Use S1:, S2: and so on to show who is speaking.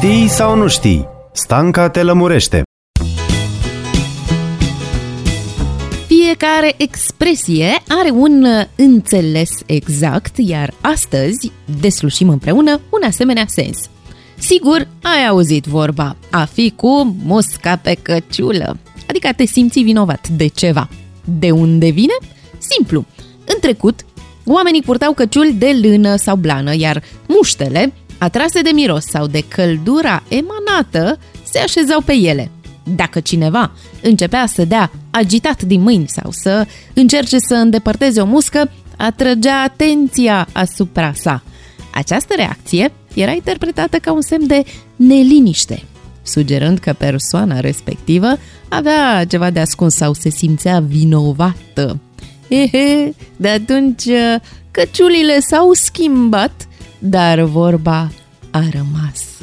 S1: Știi sau nu știi? Stanca te lămurește.
S2: Fiecare expresie are un înțeles exact, iar astăzi deslușim împreună un asemenea sens. Sigur, ai auzit vorba, a fi cu musca pe căciulă, adică a te simți vinovat de ceva. De unde vine? Simplu. În trecut, oamenii purtau căciuli de lână sau blană, iar muștele, atrase de miros sau de căldura emanată, se așezau pe ele. Dacă cineva începea să dea agitat din mâini sau să încerce să îndepărteze o muscă, atrăgea atenția asupra sa. Această reacție era interpretată ca un semn de neliniște, sugerând că persoana respectivă avea ceva de ascuns sau se simțea vinovată. De atunci căciulile s-au schimbat, dar vorba a rămas.